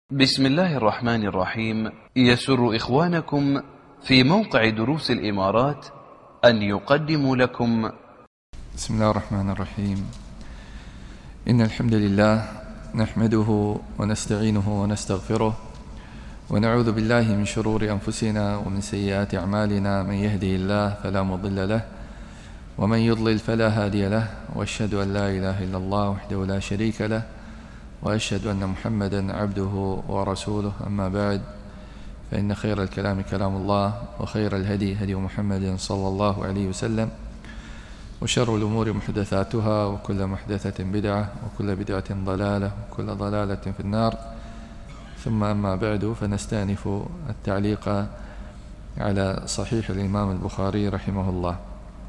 بسم الله الرحمن الرحيم. يسر إخوانكم في موقع دروس الإمارات أن يقدموا لكم بسم الله الرحمن الرحيم. إن الحمد لله نحمده ونستعينه ونستغفره ونعوذ بالله من شرور أنفسنا ومن سيئات أعمالنا. من يهده الله فلا مضل له ومن يضلل فلا هادي له، وأشهد أن لا إله إلا الله وحده لا شريك له، وأشهد أن محمدا عبده ورسوله. أما بعد، فإن خير الكلام كلام الله، وخير الهدي هدي محمد صلى الله عليه وسلم، وشر الأمور محدثاتها، وكل محدثة بدعة، وكل بدعة ضلالة، وكل ضلالة في النار. ثم أما بعد، فنستأنف التعليق على صحيح الإمام البخاري رحمه الله.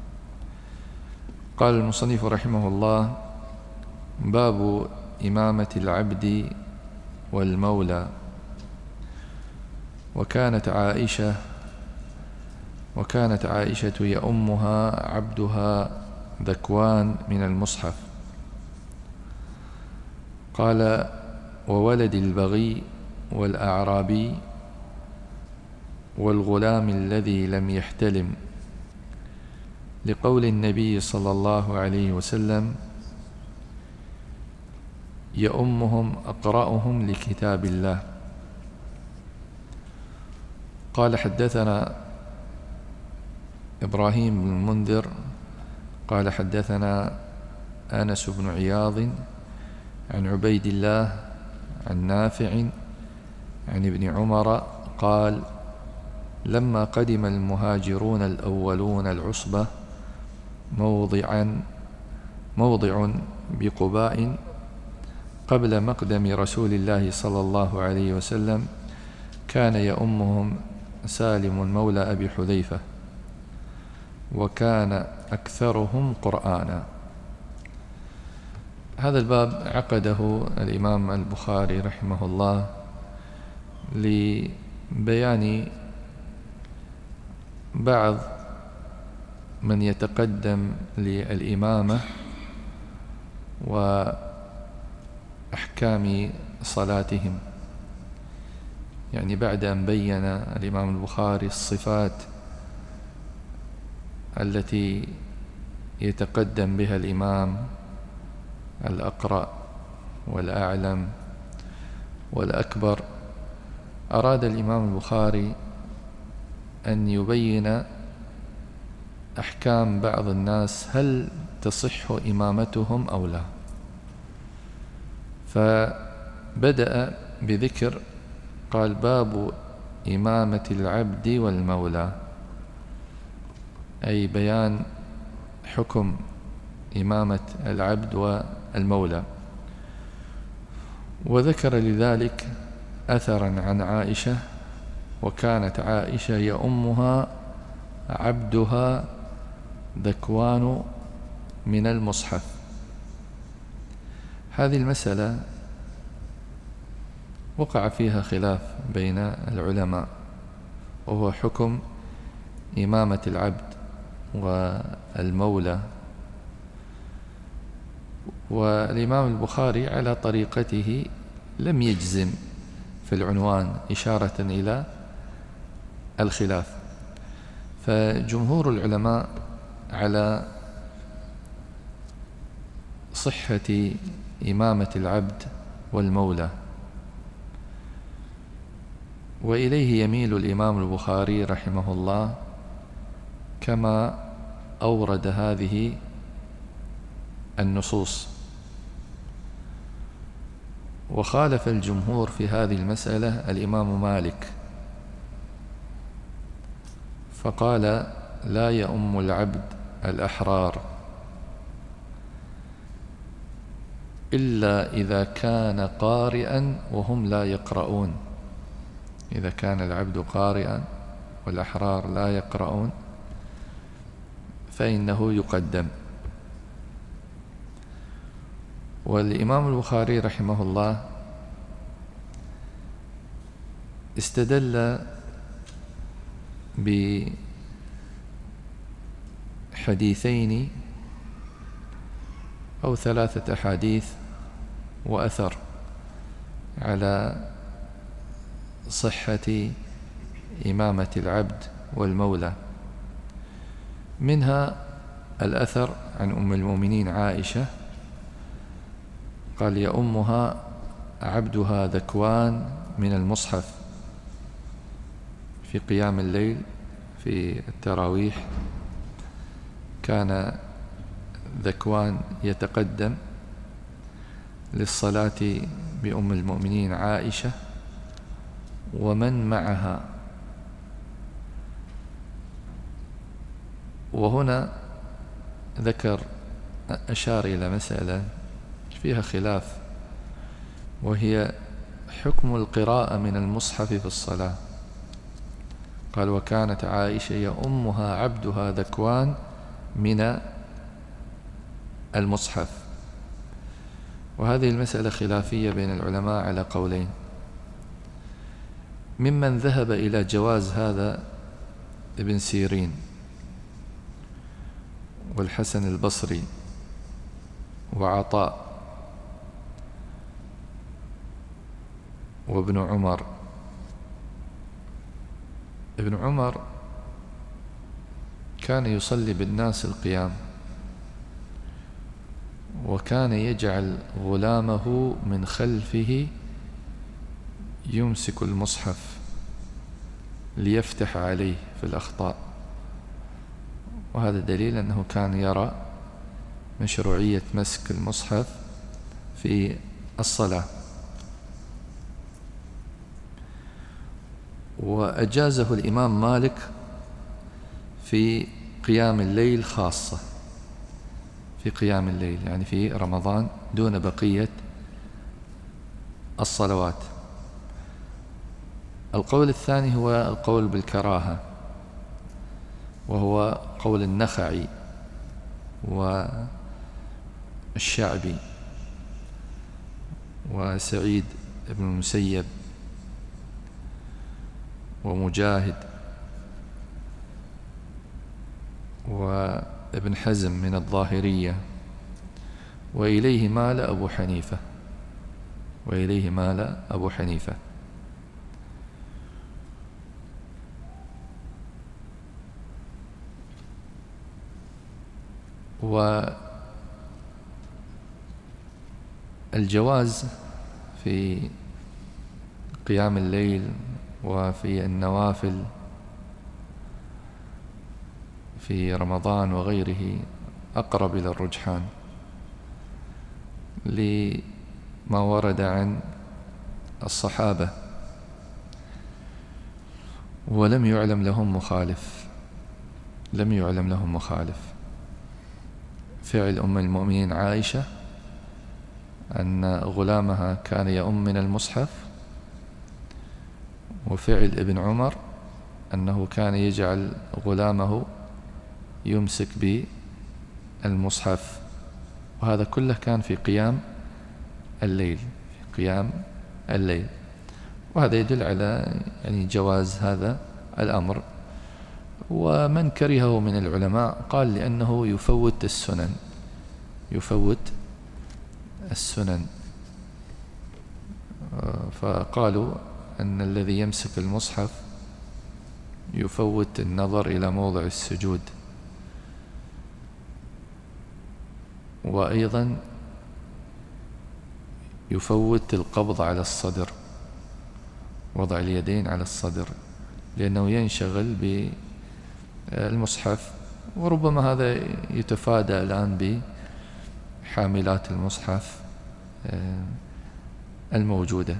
قال المصنف رحمه الله: باب إمامة العبد والمولى. وكانت عائشة يؤمها عبدها ذكوان من المصحف. قال: وولد البغي والأعرابي والغلام الذي لم يحتلم، لقول النبي صلى الله عليه وسلم: يؤمهم أقرأهم لكتاب الله. قال: حدثنا إبراهيم بن المنذر قال: حدثنا أنس بن عياض عن عبيد الله عن نافع عن ابن عمر قال: لما قدم المهاجرون الأولون العصبة موضع بقباء قبل مقدم رسول الله صلى الله عليه وسلم، كان يؤمهم سالم مولى أبي حذيفة، وكان أكثرهم قرآنا. هذا الباب عقده الإمام البخاري رحمه الله لبيان بعض من يتقدم للإمامة وأحكام صلاتهم. يعني بعد أن بين الإمام البخاري الصفات التي يتقدم بها الإمام الأقرأ والأعلم والأكبر، أراد الإمام البخاري أن يبين أحكام بعض الناس، هل تصح إمامتهم أو لا. فبدأ بذكر، قال: باب إمامة العبد والمولى، أي بيان حكم إمامة العبد والمولى. وذكر لذلك أثرا عن عائشة: وكانت عائشة يؤمها عبدها ذكوان من المصحف. هذه المسألة وقع فيها خلاف بين العلماء، وهو حكم إمامة العبد والمولى. والإمام البخاري على طريقته لم يجزم في العنوان، إشارة إلى الخلاف. فجمهور العلماء على صحة إمامة العبد والمولى، وإليه يميل الإمام البخاري رحمه الله، كما أورد هذه النصوص. وخالف الجمهور في هذه المسألة الإمام مالك، فقال: لا يؤم العبد الأحرار إلا إذا كان قارئا وهم لا يقرؤون. إذا كان العبد قارئا والأحرار لا يقرؤون فإنه يقدم. والإمام البخاري رحمه الله استدل بحديثين أو 3 أحاديث وأثر على صحة إمامة العبد والمولى. منها الأثر عن أم المؤمنين عائشة قال: يؤمها عبدها ذكوان من المصحف في قيام الليل في التراويح. كان ذكوان يتقدم للصلاة بأم المؤمنين عائشة ومن معها. وهنا أشار إلى مسألة فيها خلاف، وهي حكم القراءة من المصحف في الصلاة. قال: وكانت عائشة يؤمها عبدها ذكوان من المصحف. وهذه المسألة خلافية بين العلماء على قولين. ممن ذهب إلى جواز هذا ابن سيرين والحسن البصري وعطاء وابن عمر. ابن عمر كان يصلي بالناس القيام، وكان يجعل غلامه من خلفه يمسك المصحف ليفتح عليه في الأخطاء. وهذا دليل أنه كان يرى مشروعية مسك المصحف في الصلاة. وأجازه الإمام مالك في قيام الليل خاصة، في قيام الليل يعني في رمضان دون بقية الصلوات. القول الثاني هو القول بالكراهة، وهو قول النخعي والشعبي وسعيد بن المسيب ومجاهد وابن حزم من الظاهرية، وإليه مال أبو حنيفة. والجواز في قيام الليل وفي النوافل في رمضان وغيره أقرب إلى الرجحان لما ورد عن الصحابة، ولم يعلم لهم مخالف. فعل أم المؤمنين عائشة أن غلامها كان يؤم من المصحف، وفعل ابن عمر أنه كان يجعل غلامه يمسك بالمصحف. وهذا كله كان في قيام الليل. وهذا يدل على يعني جواز هذا الأمر. ومن كرهه من العلماء قال لأنه يفوت السنن، فقالوا أن الذي يمسك المصحف يفوت النظر إلى موضع السجود، وأيضا يفوت القبض على الصدر، وضع اليدين على الصدر، لأنه ينشغل بالمصحف. وربما هذا يتفادى الآن بحاملات المصحف الموجودة.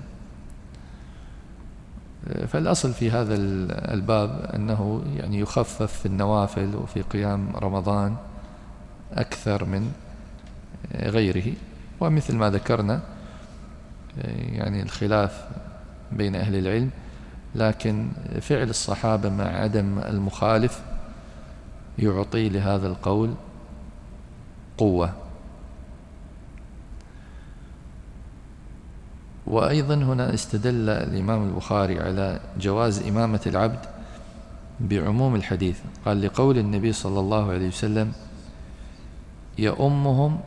فالأصل في هذا الباب أنه يعني يخفف في النوافل وفي قيام رمضان أكثر من غيره. ومثل ما ذكرنا يعني الخلاف بين أهل العلم، لكن فعل الصحابة مع عدم المخالف يعطي لهذا القول قوة. وأيضا هنا استدل الإمام البخاري على جواز إمامة العبد بعموم الحديث. قال: لقول النبي صلى الله عليه وسلم: يؤمهم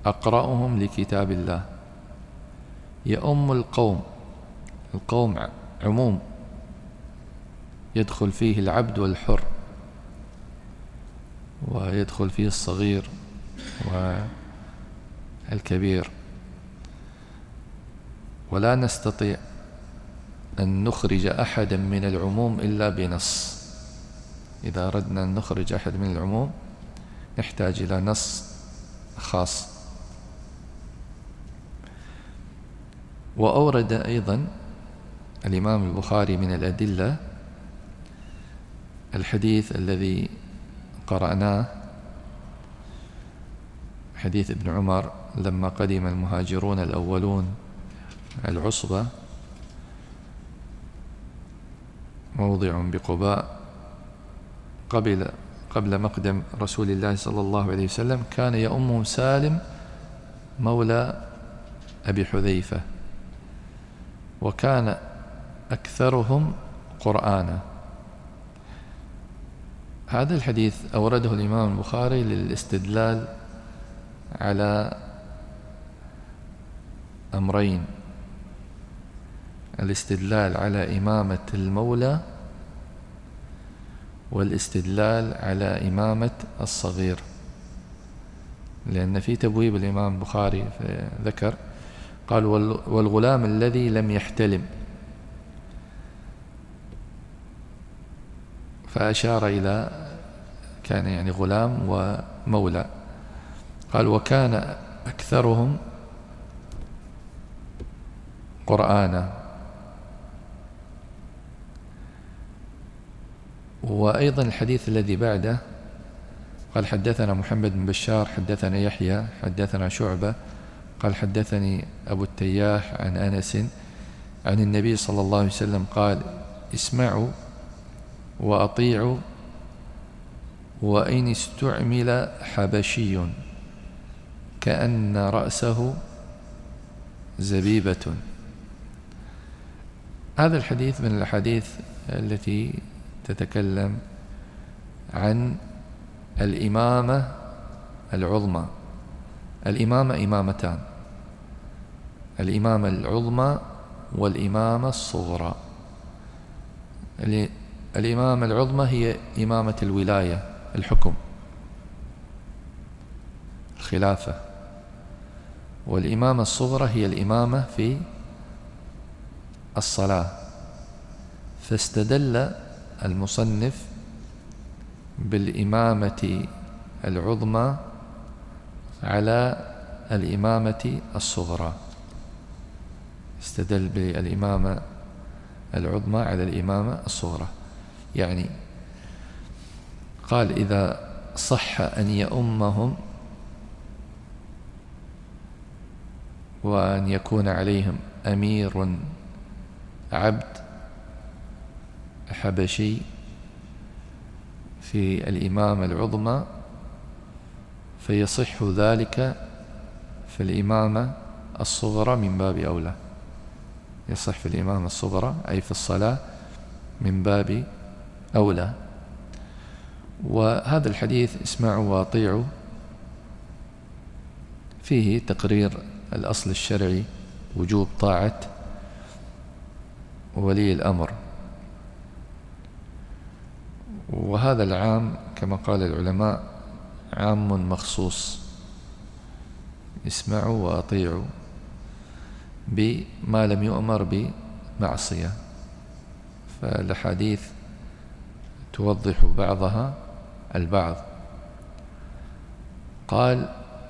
أقرأهم لكتاب الله. يؤم القوم عموم يدخل فيه العبد والحر، ويدخل فيه الصغير والكبير، ولا نستطيع أن نخرج أحدا من العموم إلا بنص. إذا أردنا أن نخرج أحد من العموم نحتاج إلى نص خاص. وأورد أيضا الإمام البخاري من الأدلة الحديث الذي قرأناه، حديث ابن عمر لما قدم المهاجرون الأولون العصبة موضع بقباء قبل مقدم رسول الله صلى الله عليه وسلم، كان يؤمهم سالم مولى أبي حذيفة، وكان أكثرهم قرآنا. هذا الحديث أورده الإمام البخاري للاستدلال على أمرين: الاستدلال على إمامة المولى، والاستدلال على إمامة الصغير. لأن في تبويب الإمام البخاري ذكر قال: والغلام الذي لم يحتلم، فأشار إلى كان يعني غلام ومولى. قال: وكان أكثرهم قرآنا. وأيضا الحديث الذي بعده قال: حدثنا محمد بن بشار حدثنا يحيى حدثنا شعبة قال: حدثني أبو التياح عن أنس عن النبي صلى الله عليه وسلم قال: اسمعوا وأطيعوا وإن استعمل حبشي كأن رأسه زبيبة. هذا الحديث من الأحاديث التي تتكلم عن الإمامة العظمى. الإمامة إمامتان: الإمامة العظمى والإمامة الصغرى. الإمامة العظمى هي إمامة الولاية، الحكم، الخلافة. والإمامة الصغرى هي الإمامة في الصلاة. فاستدل المصنف بالإمامة العظمى على الإمامة الصغرى، استدل بالإمامة العظمى على الإمامة الصغرى. يعني قال: إذا صح أن يؤمهم وأن يكون عليهم أمير عبد حبشي في الإمامة العظمى، فيصح ذلك في الإمامة الصغرى من باب أولى. يصح في الإمامة الصغرى أي في الصلاة من باب أولى. وهذا الحديث اسمعوا وأطيعوا فيه تقرير الأصل الشرعي وجوب طاعة ولي الأمر. وهذا العام كما قال العلماء عام مخصوص: اسمعوا وأطيعوا بما لم يؤمر بمعصية. فالحديث توضح بعضها البعض. قال: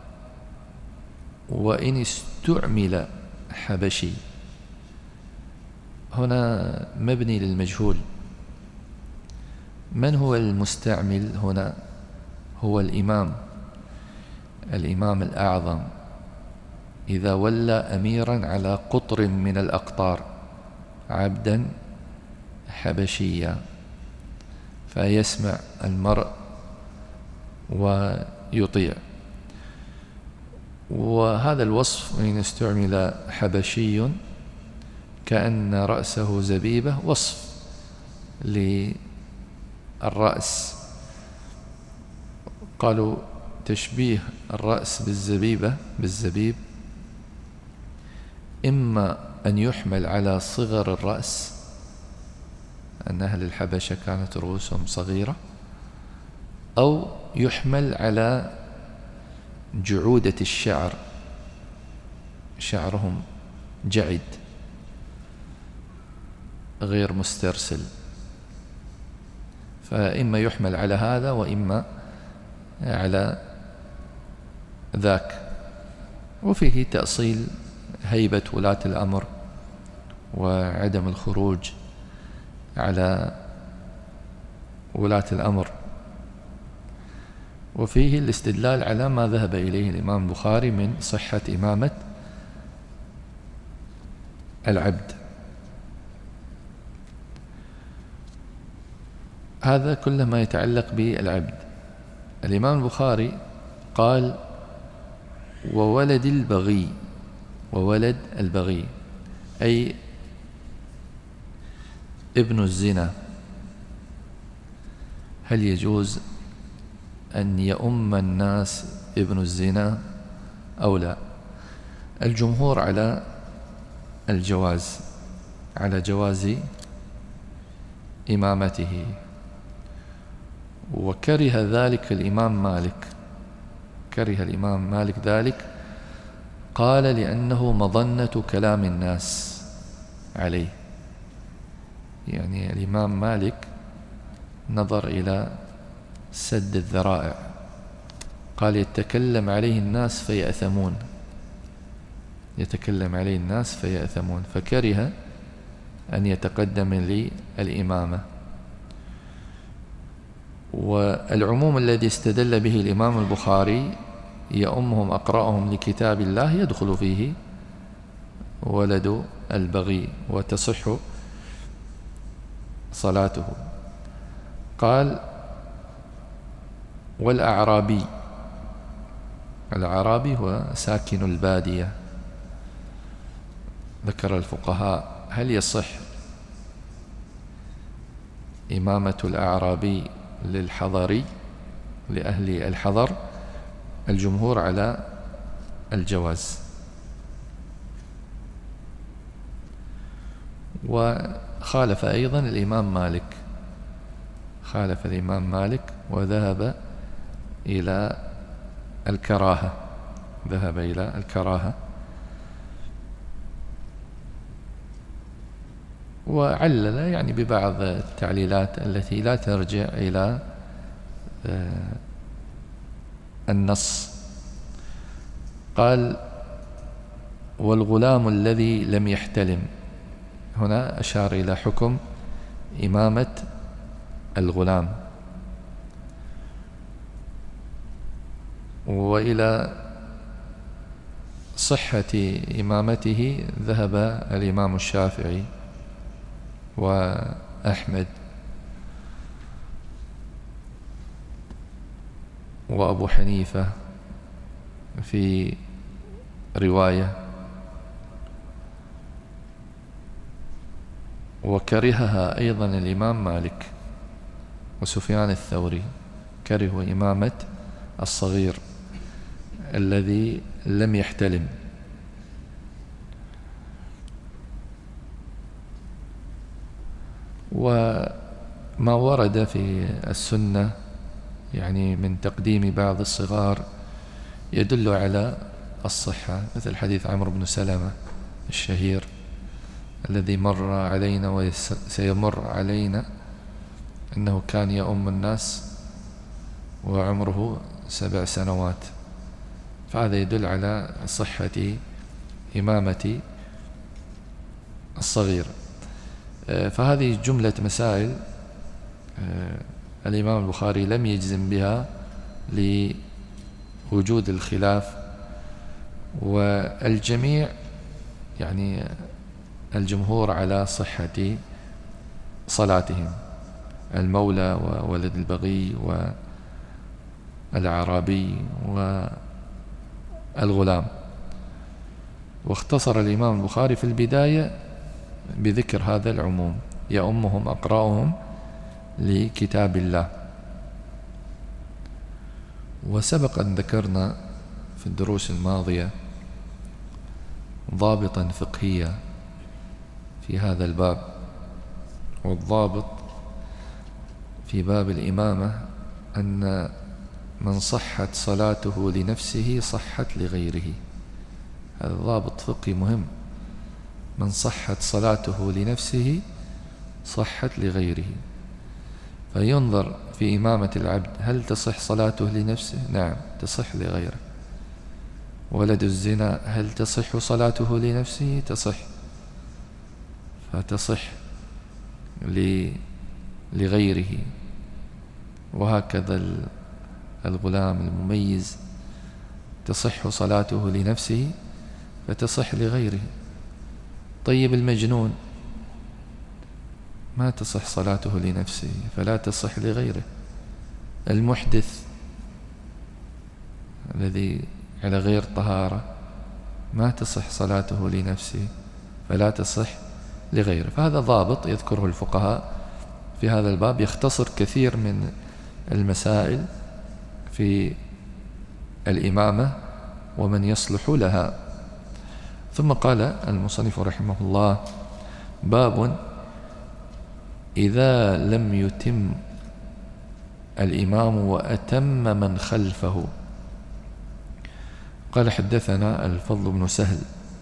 وإن استعمل حبشي، هنا مبني للمجهول. من هو المستعمل هنا؟ هو الإمام الأعظم إذا ولى أميرا على قطر من الأقطار عبدا حبشيا، فيسمع المرء ويطيع. وهذا الوصف إن استعمل حبشي كأن رأسه زبيبة وصف للرأس. قالوا تشبيه الرأس بالزبيب إما أن يحمل على صغر الرأس أن أهل الحبشة كانت رؤوسهم صغيرة، أو يحمل على جعودة الشعر، شعرهم جعد غير مسترسل، فإما يحمل على هذا وإما على ذاك. وفيه تأصيل هيبة ولاة الأمر وعدم الخروج على ولاة الأمر، وفيه الاستدلال على ما ذهب إليه الإمام البخاري من صحة إمامة العبد. هذا كل ما يتعلق بالعبد. الإمام البخاري قال: وولد البغي، وولد البغي أي ابن الزنا، هل يجوز أن يؤم الناس ابن الزنا أو لا؟ الجمهور على الجواز، على جواز إمامته، وكره ذلك الإمام مالك، كره الإمام مالك ذلك، قال: لأنه مظنة كلام الناس عليه. يعني الإمام مالك نظر إلى سد الذرائع، قال: يتكلم عليه الناس فيأثمون، يتكلم عليه الناس فيأثمون، فكره أن يتقدم للإمامة. والعموم الذي استدل به الإمام البخاري: يأمهم أقرأهم لكتاب الله، يدخل فيه ولد البغي وتصح صلاته. قال: والأعرابي، الأعرابي هو ساكن البادية. ذكر الفقهاء: هل يصح إمامة الأعرابي للحضري، لأهل الحضر؟ الجمهور على الجواز. وخالف أيضا الإمام مالك، خالف الإمام مالك وذهب إلى الكراهة، ذهب إلى الكراهة. وعلل يعني ببعض التعليلات التي لا ترجع إلى النص. قال: والغلام الذي لم يحتلم، هنا أشار إلى حكم إمامة الغلام. وإلى صحة إمامته ذهب الإمام الشافعي وأحمد وأبو حنيفة في رواية، وكرهها أيضا الإمام مالك وسفيان الثوري، كرهوا إمامة الصغير الذي لم يحتلم. وما ورد في السنة يعني من تقديم بعض الصغار يدل على الصحة، مثل حديث عمرو بن سلمة الشهير الذي مر علينا وسيمر علينا، أنه كان يؤم الناس وعمره 7 سنوات، فهذا يدل على صحة إمامة الصغير. فهذه جملة مسائل الإمام البخاري لم يجزم بها لوجود الخلاف، والجميع يعني الجمهور على صحة صلاتهم، المولى وولد البغي والأعرابي والغلام. واختصر الإمام البخاري في البداية بذكر هذا العموم: يأمهم أقرأهم لكتاب الله. وسبق أن ذكرنا في الدروس الماضية ضابطا فقهيا في هذا الباب، والضابط في باب الإمامة أن من صحت صلاته لنفسه صحت لغيره. هذا ضابط فقهي مهم. من صحت صلاته لنفسه صحت لغيره. فينظر في إمامة العبد هل تصح صلاته لنفسه؟ نعم تصح لغيره. ولد الزنا هل تصح صلاته لنفسه؟ تصح، فتصح لغيره. وهكذا الغلام المميز تصح صلاته لنفسه فتصح لغيره. طيب المجنون ما تصح صلاته لنفسه فلا تصح لغيره. المحدث الذي على غير طهارة ما تصح صلاته لنفسه فلا تصح لغيره. فهذا ضابط يذكره الفقهاء في هذا الباب، يختصر كثير من المسائل في الإمامة ومن يصلح لها. ثم قال المصنف رحمه الله: باب إذا لم يتم الإمام وأتم من خلفه. قال: حدثنا الفضل بن سهل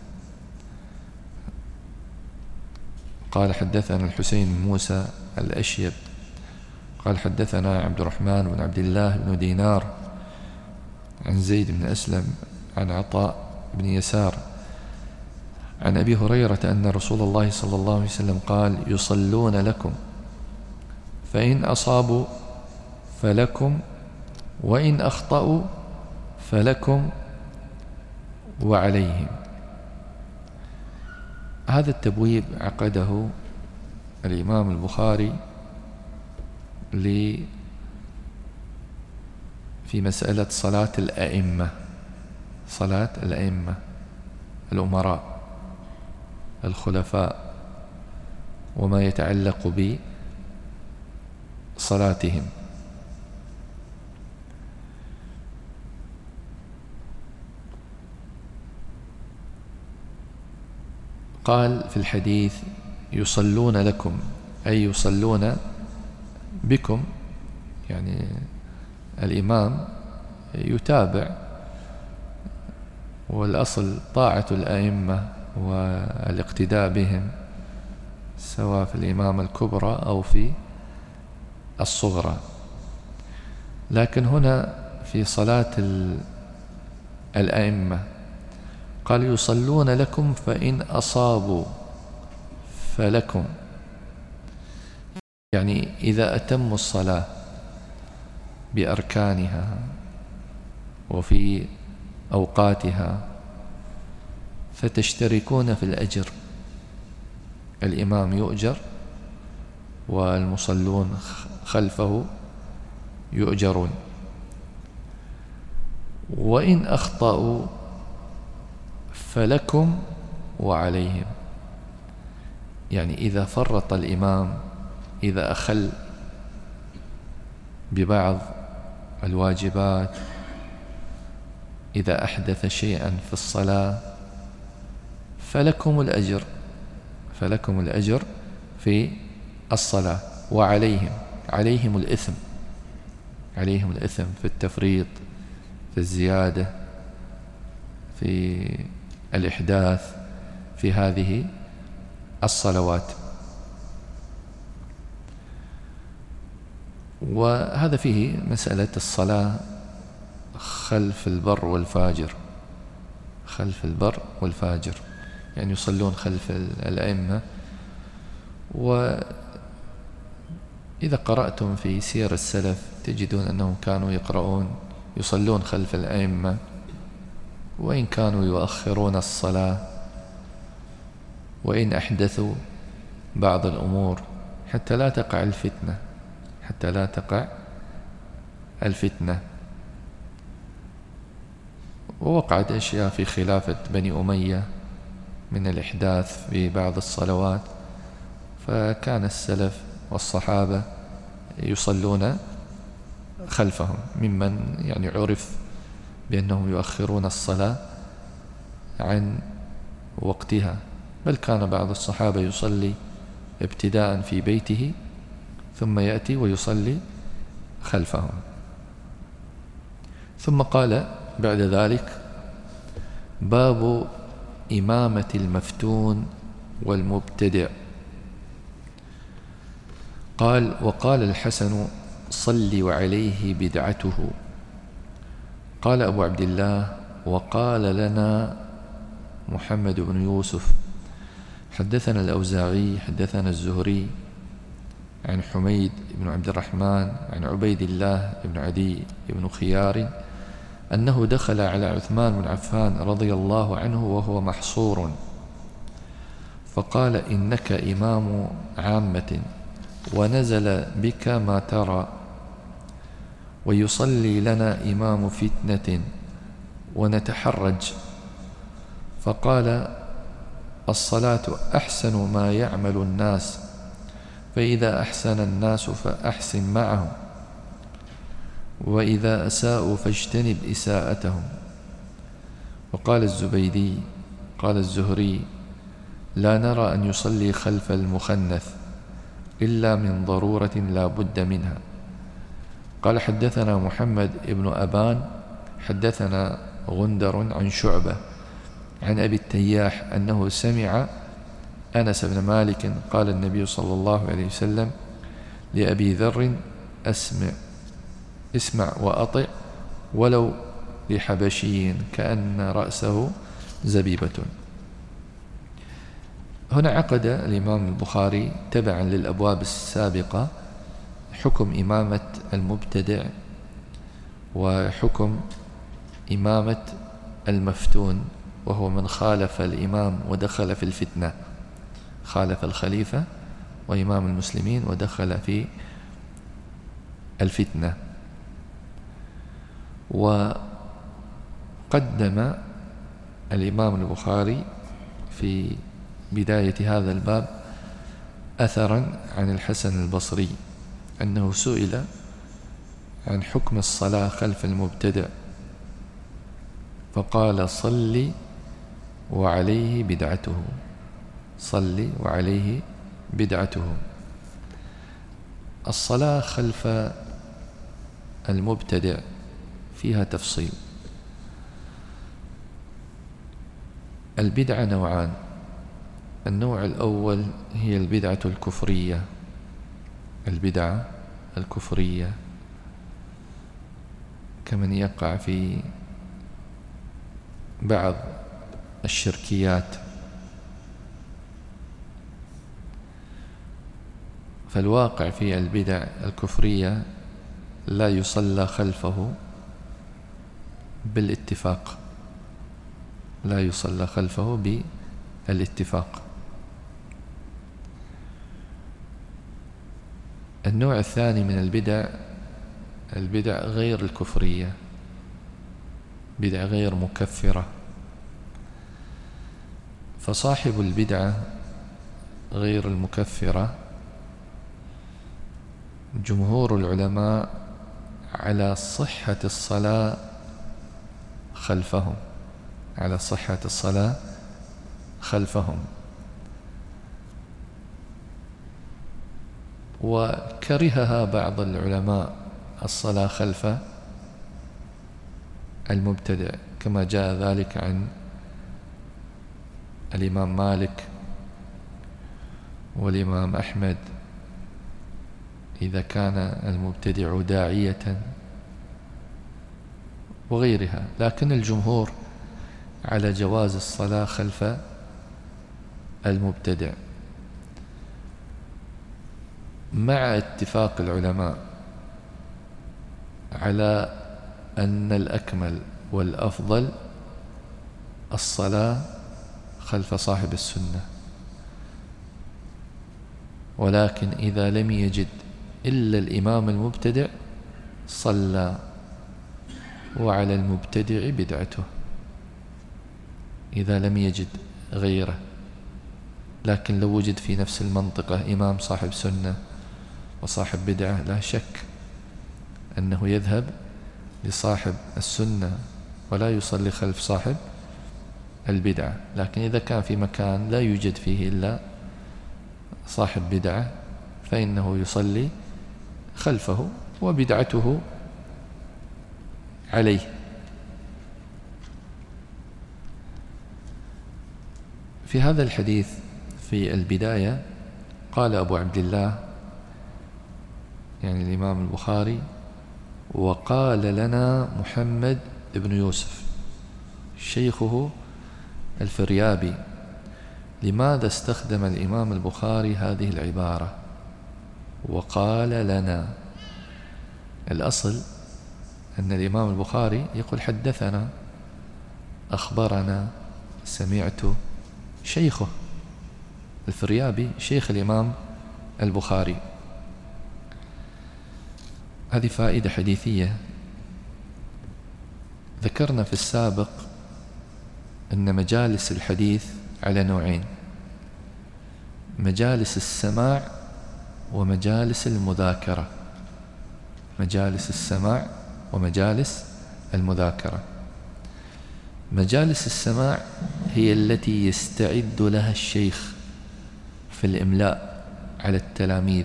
قال: حدثنا الحسين بن موسى الأشيب قال: حدثنا عبد الرحمن بن عبد الله بن دينار عن زيد بن أسلم عن عطاء بن يسار عن أبي هريرة أن رسول الله صلى الله عليه وسلم قال: يصلون لكم فإن أصابوا فلكم وإن أخطأوا فلكم وعليهم. هذا التبويب عقده الإمام البخاري في مسألة صلاة الأئمة، صلاة الأئمة الأمراء الخلفاء وما يتعلق بصلاتهم. قال في الحديث: يصلون لكم، أي يصلون بكم، يعني الإمام يتابع، والأصل طاعة الأئمة والاقتداء بهم سواء في الإمامة الكبرى أو في الصغرى. لكن هنا في صلاة الأئمة قال: يصلون لكم فإن أصابوا فلكم، يعني إذا أتموا الصلاة بأركانها وفي أوقاتها فتشتركون في الأجر. الإمام يؤجر والمصلون خلفه يؤجرون. وإن أخطأوا فلكم وعليهم، يعني إذا فرط الإمام، إذا أخل ببعض الواجبات، إذا أحدث شيئا في الصلاة فلكم الأجر، فلكم الأجر في الصلاة. وعليهم، عليهم الإثم، عليهم الإثم في التفريط، في الزيادة، في الإحداث في هذه الصلوات. وهذا فيه مسألة الصلاة خلف البر والفاجر، خلف البر والفاجر، يعني يصلون خلف الأئمة. وإذا قرأتم في سير السلف تجدون أنهم كانوا يصلون خلف الأئمة، وإن كانوا يؤخرون الصلاة، وإن أحدثوا بعض الأمور حتى لا تقع الفتنة، حتى لا تقع الفتنة. ووقعت أشياء في خلافة بني أمية من الإحداث في بعض الصلوات، فكان السلف والصحابة يصلون خلفهم، ممن يعني عرف بأنهم يؤخرون الصلاة عن وقتها. بل كان بعض الصحابة يصلي ابتداء في بيته ثم يأتي ويصلي خلفهم. ثم قال بعد ذلك: باب إمامة المفتون والمبتدع. قال: وقال الحسن: صل وعليه بدعته. قال أبو عبد الله: وقال لنا محمد بن يوسف حدثنا الأوزاعي حدثنا الزهري عن حميد بن عبد الرحمن عن عبيد الله بن عدي بن خيار أنه دخل على عثمان بن عفان رضي الله عنه وهو محصور، فقال: إنك إمام عامة ونزل بك ما ترى، ويصلي لنا إمام فتنة ونتحرج. فقال: الصلاة أحسن ما يعمل الناس، فإذا أحسن الناس فأحسن معهم، وإذا أساءوا فاجتنب إساءتهم. وقال الزبيدي: قال الزهري: لا نرى أن يصلي خلف المخنث إلا من ضرورة لا بد منها. قال: حدثنا محمد بن أبان حدثنا غندر عن شعبة عن أبي التياح أنه سمع أنس بن مالك قال: النبي صلى الله عليه وسلم لأبي ذر: اسمع وأطع ولو لحبشي كأن رأسه زبيبة. هنا عقد الإمام البخاري تبعا للأبواب السابقة حكم إمامة المبتدع وحكم إمامة المفتون، وهو من خالف الإمام ودخل في الفتنة، خالف الخليفة وإمام المسلمين ودخل في الفتنة. وقدم الإمام البخاري في بداية هذا الباب أثرا عن الحسن البصري أنه سئل عن حكم الصلاة خلف المبتدع فقال: صل وعليه بدعته، صل وعليه بدعته. الصلاة خلف المبتدع فيها تفصيل. البدعة نوعان: النوع الأول هي البدعة الكفرية، البدعة الكفرية كمن يقع في بعض الشركيات. فالواقع في البدع الكفرية لا يصلى خلفه بالاتفاق، لا يصلى خلفه بالاتفاق. النوع الثاني من البدع غير الكفرية، بدع غير مكفرة. فصاحب البدعة غير المكفرة جمهور العلماء على صحة الصلاة خلفهم، على صحة الصلاة خلفهم. وكرهها بعض العلماء الصلاة خلف المبتدع، كما جاء ذلك عن الإمام مالك والإمام أحمد إذا كان المبتدع داعية وغيرها. لكن الجمهور على جواز الصلاة خلف المبتدع، مع اتفاق العلماء على أن الأكمل والأفضل الصلاة خلف صاحب السنة. ولكن إذا لم يجد إلا الإمام المبتدع صلى وعلى المبتدع بدعته، إذا لم يجد غيره. لكن لو وجد في نفس المنطقة إمام صاحب سنة وصاحب بدعة لا شك أنه يذهب لصاحب السنة ولا يصلي خلف صاحب البدعة. لكن إذا كان في مكان لا يوجد فيه إلا صاحب بدعة فإنه يصلي خلفه وبدعته عليه. في هذا الحديث في البداية قال أبو عبد الله يعني الإمام البخاري: وقال لنا محمد بن يوسف شيخه الفريابي. لماذا استخدم الإمام البخاري هذه العبارة وقال لنا؟ الأصل أن الإمام البخاري يقول حدثنا، أخبرنا، سمعت. شيخه الفريابي شيخ الإمام البخاري. هذه فائدة حديثية. ذكرنا في السابق أن مجالس الحديث على نوعين: مجالس السماع ومجالس المذاكرة. مجالس السماع ومجالس المذاكرة. مجالس السماع هي التي يستعد لها الشيخ في الإملاء على التلاميذ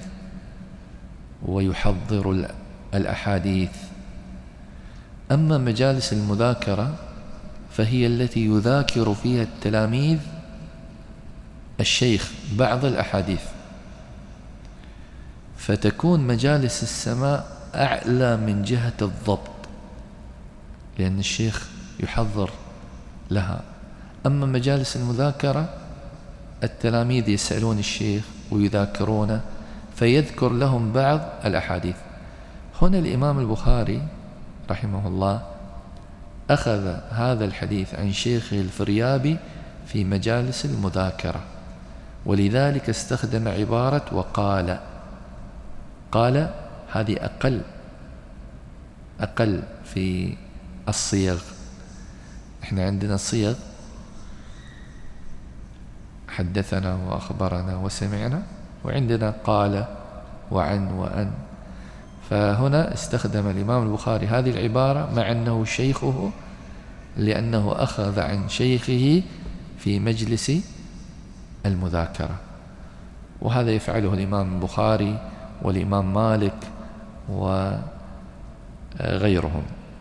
ويحضر الأحاديث. أما مجالس المذاكرة فهي التي يذاكر فيها التلاميذ الشيخ بعض الأحاديث، فتكون مجالس السماع أعلى من جهة الضبط لأن الشيخ يحضر لها. أما مجالس المذاكرة التلاميذ يسألون الشيخ ويذاكرونه فيذكر لهم بعض الأحاديث. هنا الإمام البخاري رحمه الله أخذ هذا الحديث عن شيخه الفريابي في مجالس المذاكرة، ولذلك استخدم عبارة وقال. قال هذه أقل في الصيغ. احنا عندنا صيغ حدثنا وأخبرنا وسمعنا، وعندنا قال وعن وأن. فهنا استخدم الإمام البخاري هذه العبارة مع أنه شيخه، لأنه أخذ عن شيخه في مجلس المذاكرة. وهذا يفعله الإمام البخاري والإمام مالك وغيرهم.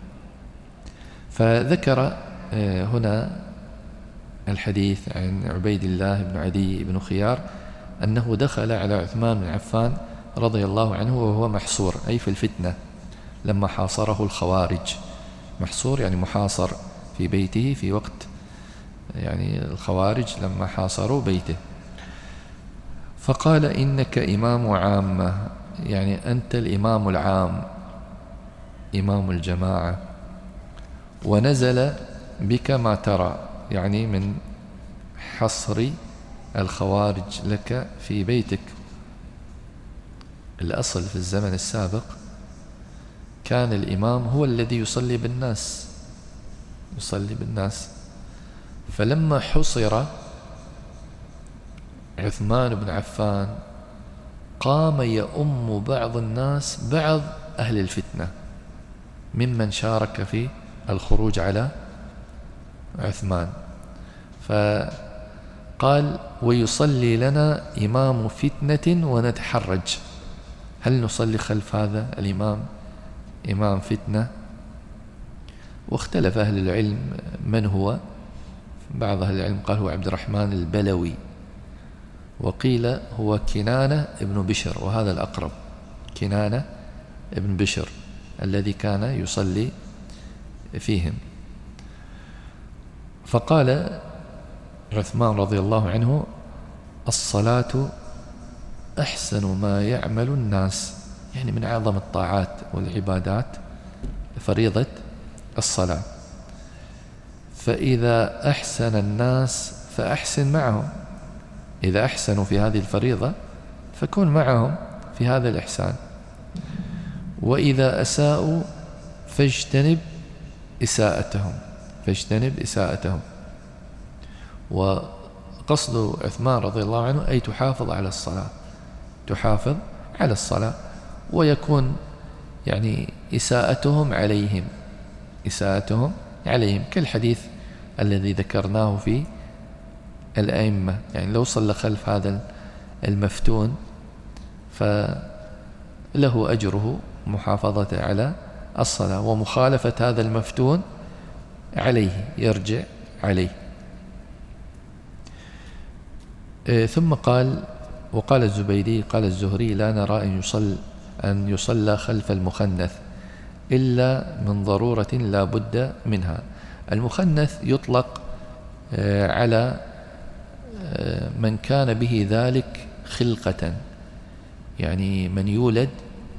فذكر هنا الحديث عن عبيد الله بن عدي بن خيار أنه دخل على عثمان بن عفان رضي الله عنه وهو محصور، أي في الفتنة لما حاصره الخوارج. محصور يعني محاصر في بيته في وقت يعني الخوارج لما حاصروا بيته. فقال: إنك إمام عامة، يعني أنت الإمام العام، إمام الجماعة، ونزل بك ما ترى، يعني من حصر الخوارج لك في بيتك. الأصل في الزمن السابق كان الإمام هو الذي يصلي بالناس. فلما حصر عثمان بن عفان قام يؤم بعض الناس بعض أهل الفتنة ممن شارك في الخروج على عثمان. فقال: ويصلي لنا إمام فتنة ونتحرج، هل نصلي خلف هذا الإمام إمام فتنة؟ واختلف أهل العلم من هو. بعض أهل العلم قال هو عبد الرحمن البلوي، وقيل هو كنانة ابن بشر، وهذا الأقرب، كنانة ابن بشر الذي كان يصلي فيهم. فقال عثمان رضي الله عنه: الصلاة أحسن ما يعمل الناس، يعني من أعظم الطاعات والعبادات فريضة الصلاة، فإذا أحسن الناس فأحسن معهم. إذا أحسنوا في هذه الفريضة فكن معهم في هذا الإحسان، وإذا أساءوا فاجتنب إساءتهم. وقصد عثمان رضي الله عنه أي تحافظ على الصلاة، ويكون يعني إساءتهم عليهم كالحديث الذي ذكرناه في الأئمة. يعني لو صلى خلف هذا المفتون فله أجره محافظة على الصلاة، ومخالفة هذا المفتون عليه، يرجع عليه. ثم قال: وقال الزبيدي قال الزهري: لا نرى أن يصلى خلف المخنث إلا من ضرورة لا بد منها. المخنث يطلق على من كان به ذلك خلقة، يعني من يولد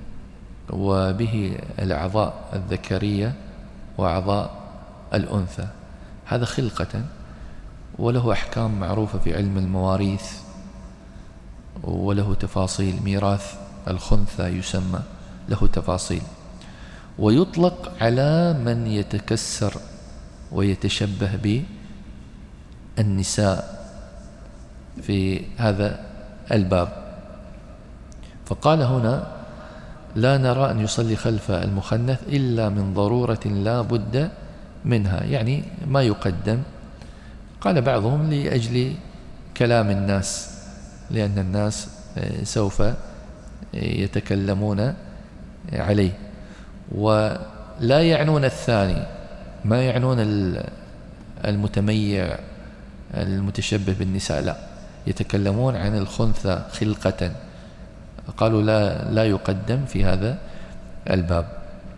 وبه الأعضاء الذكرية وأعضاء الأنثى، هذا خلقة، وله أحكام معروفة في علم المواريث، وله تفاصيل. ميراث الخنثى يسمى، له تفاصيل. ويطلق على من يتكسر ويتشبه بالنساء في هذا الباب. فقال هنا: لا نرى أن يصلي خلف المخنث إلا من ضرورة لا بد منها، يعني ما يقدم. قال بعضهم: لأجل كلام الناس، لأن الناس سوف يتكلمون عليه، ولا يعنون الثاني، ما يعنون المتميع المتشبه بالنساء، لا، يتكلمون عن الخنثى خلقة. قالوا لا يقدم في هذا الباب.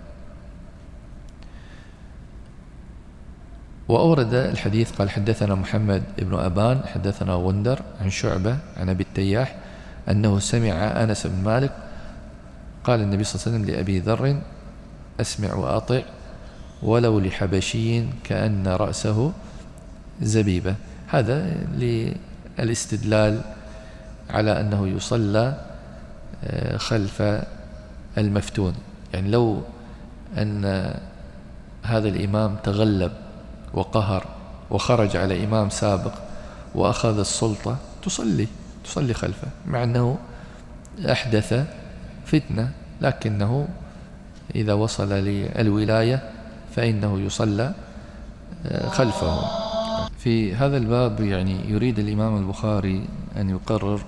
وأورد الحديث قال: حدثنا محمد بن أبان حدثنا غندر عن شعبة عن أبي التياح أنه سمع أنس بن مالك قال النبي صلى الله عليه وسلم لأبي ذر: أسمع وأطع ولو لحبشي كأن رأسه زبيبة. هذا للاستدلال على أنه يصلى خلف المفتون، يعني لو أن هذا الإمام تغلب وقهر وخرج على إمام سابق وأخذ السلطة، تصلي خلفه، مع أنه أحدث فتنة، لكنه إذا وصل للولاية فإنه يصلى خلفه. في هذا الباب يعني يريد الإمام البخاري أن يقرر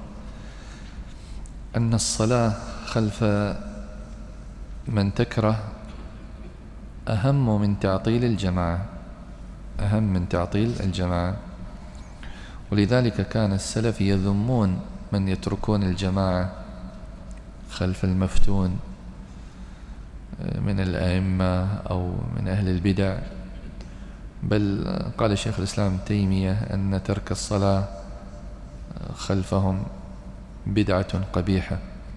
أن الصلاة خلف من تكره أهم من تعطيل الجماعة، أهم من تعطيل الجماعة. ولذلك كان السلف يذمون من يتركون الجماعة خلف المفتون من الأئمة أو من أهل البدع، بل قال شيخ الإسلام تيمية أن ترك الصلاة خلفهم بدعة قبيحة.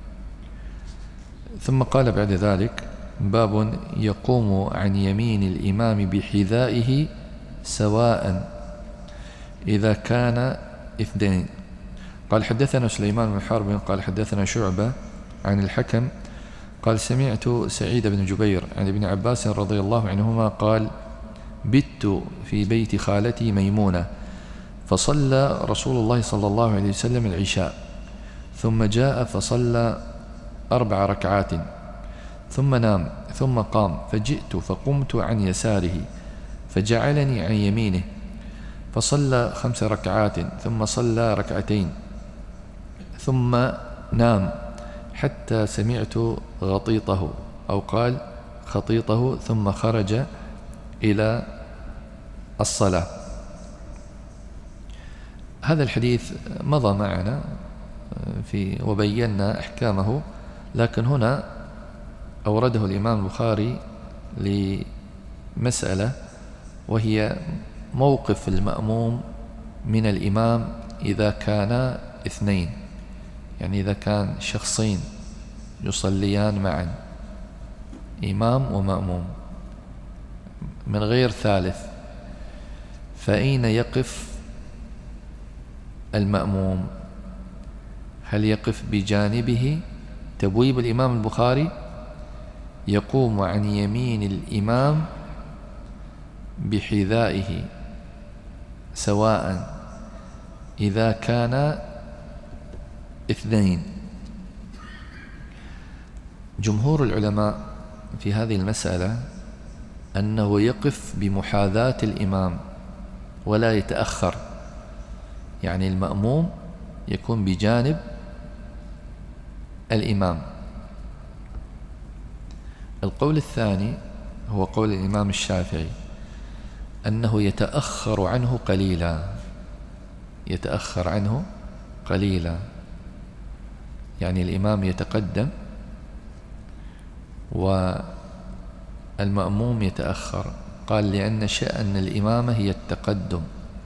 ثم قال بعد ذلك: باب يقوم عن يمين الإمام بحذائه سواء إذا كان اثنين. قال: حدثنا سليمان بن حرب قال حدثنا شعبة عن الحكم قال: سمعت سعيد بن جبير عن ابن عباس رضي الله عنهما قال: بت في بيت خالتي ميمونة فصلى رسول الله صلى الله عليه وسلم العشاء، ثم جاء فصلى 4 ركعات ثم نام، ثم قام، فجئت فقمت عن يساره فجعلني عن يمينه، فصلى 5 ركعات ثم صلى 2 ركعتين ثم نام حتى سمعت غطيطه، أو قال خطيطه، ثم خرج إلى الصلاة. هذا الحديث مضى معنا وبينا أحكامه، لكن هنا أورده الإمام البخاري لمسألة، وهي موقف المأموم من الإمام إذا كان 2، يعني إذا كان شخصين يصليان معا، إمام ومأموم من غير ثالث، فأين يقف المأموم؟ هل يقف بجانبه؟ تبويب الإمام البخاري: يقوم عن يمين الإمام بحذائه سواء إذا كان 2. جمهور العلماء في هذه المسألة أنه يقف بمحاذاة الإمام ولا يتأخر، يعني المأموم يكون بجانب الإمام. القول الثاني هو قول الإمام الشافعي أنه يتأخر عنه قليلا، يتأخر عنه قليلا، يعني الإمام يتقدم والمأموم يتأخر. قال لأن شأن الإمامة هي التقدم.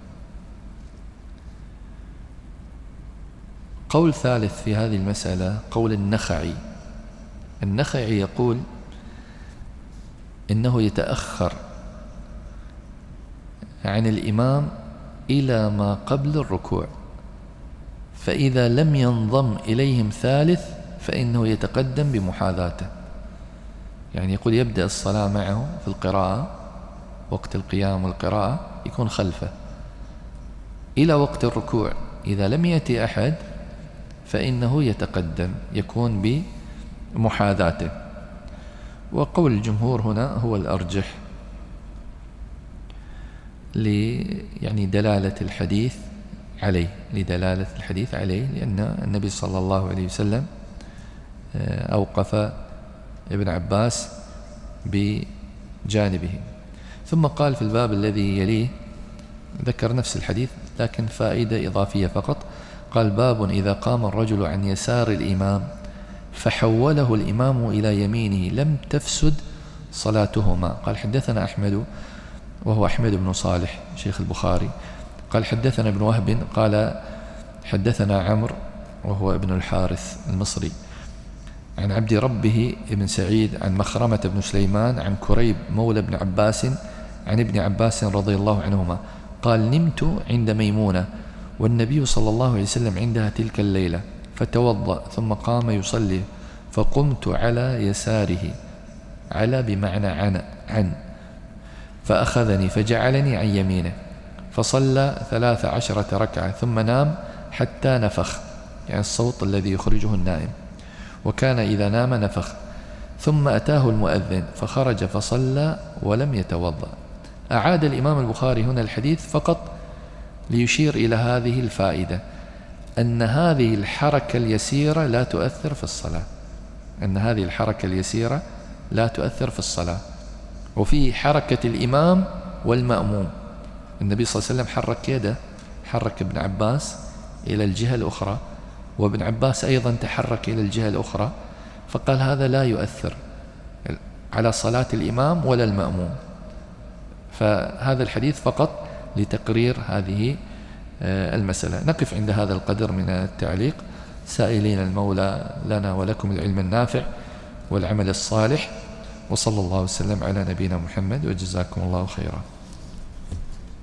قول ثالث في هذه المسألة قول النخعي. النخعي يقول إنه يتأخر عن الإمام إلى ما قبل الركوع، فإذا لم ينضم إليهم ثالث فإنه يتقدم بمحاذاته. يعني يقول يبدأ الصلاة معه في القراءة، وقت القيام والقراءة يكون خلفه إلى وقت الركوع، إذا لم يأتي أحد فإنه يتقدم، يكون بمحاذاته. وقول الجمهور هنا هو الأرجح يعني دلالة الحديث عليه، لدلالة الحديث عليه، لأن النبي صلى الله عليه وسلم أوقف ابن عباس بجانبه. ثم قال في الباب الذي يليه ذكر نفس الحديث لكن فائدة إضافية فقط. قال باب إذا قام الرجل عن يسار الإمام فحوله الإمام إلى يمينه لم تفسد صلاتهما. قال حدثنا أحمد وهو أحمد بن صالح شيخ البخاري قال حدثنا ابن وهب قال حدثنا عمرو وهو ابن الحارث المصري عن عبد ربه ابن سعيد عن مخرمة بن سليمان عن كريب مولى بن عباس عن ابن عباس رضي الله عنهما قال نمت عند ميمونة والنبي صلى الله عليه وسلم عندها تلك الليلة، فتوضأ ثم قام يصلي، فقمت على يساره، على بمعنى عن، فأخذني فجعلني عن يمينه، فصلى 13 ركعة ثم نام حتى نفخ، يعني الصوت الذي يخرجه النائم، وكان إذا نام نفخ، ثم أتاه المؤذن فخرج فصلى ولم يتوضأ. أعاد الإمام البخاري هنا الحديث فقط ليشير إلى هذه الفائدة، أن هذه الحركة اليسيرة لا تؤثر في الصلاة، أن هذه الحركة اليسيرة لا تؤثر في الصلاة. وفي حركة الإمام والمأموم، النبي صلى الله عليه وسلم حرك يده، حرك ابن عباس إلى الجهة الأخرى، وابن عباس أيضا تحرك إلى الجهة الأخرى، فقال هذا لا يؤثر على صلاة الإمام ولا المأموم. فهذا الحديث فقط لتقرير هذه المسألة. نقف عند هذا القدر من التعليق، سائلين المولى لنا ولكم العلم النافع والعمل الصالح، وصلى الله وسلم على نبينا محمد، وجزاكم الله خيرا.